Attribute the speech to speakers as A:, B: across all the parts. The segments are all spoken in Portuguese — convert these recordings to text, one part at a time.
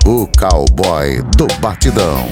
A: o cowboy do batidão.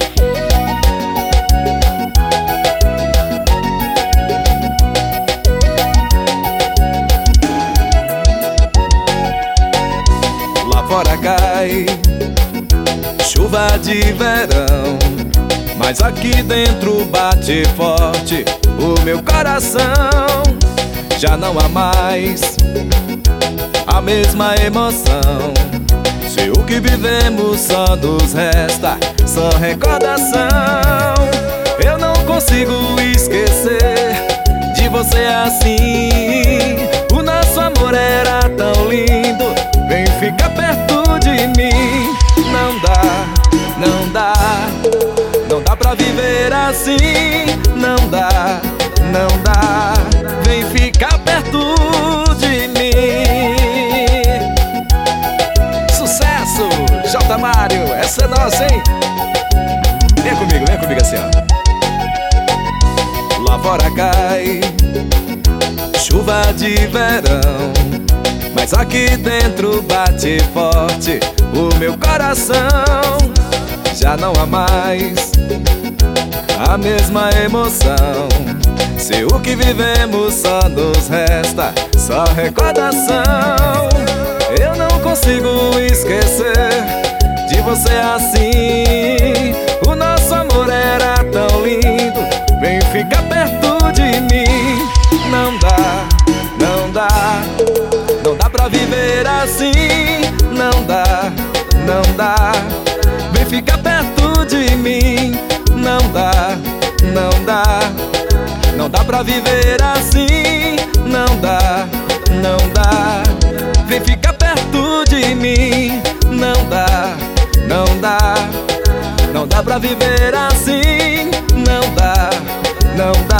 B: Lá fora cai chuva de verão, mas aqui dentro bate forte o meu coração. Já não há mais a mesma emoção. Se o que vivemos só nos resta, só recordação. Eu não consigo esquecer de você assim. O nosso amor era tão lindo. Vem ficar perto de mim. Não dá, não dá, não dá pra viver assim. Não dá, não dá. Vem ficar perto de mim. Sucesso, J. Mário, essa é nossa, hein? Vem comigo assim, ó. Lá fora cai chuva de verão, mas aqui dentro bate forte o meu coração. Já não há mais a mesma emoção. Se o que vivemos só nos resta, só recordação. Eu não consigo esquecer de você assim. O nosso amor era tão lindo. Vem ficar perto de mim. Não dá, não dá, não dá pra viver assim. Não dá, não dá. Vem ficar perto de mim. Não dá, não dá, não dá pra viver assim. Não dá, não dá. Vem ficar perto de mim. Não dá, não dá, não dá pra viver assim. Não dá, não dá.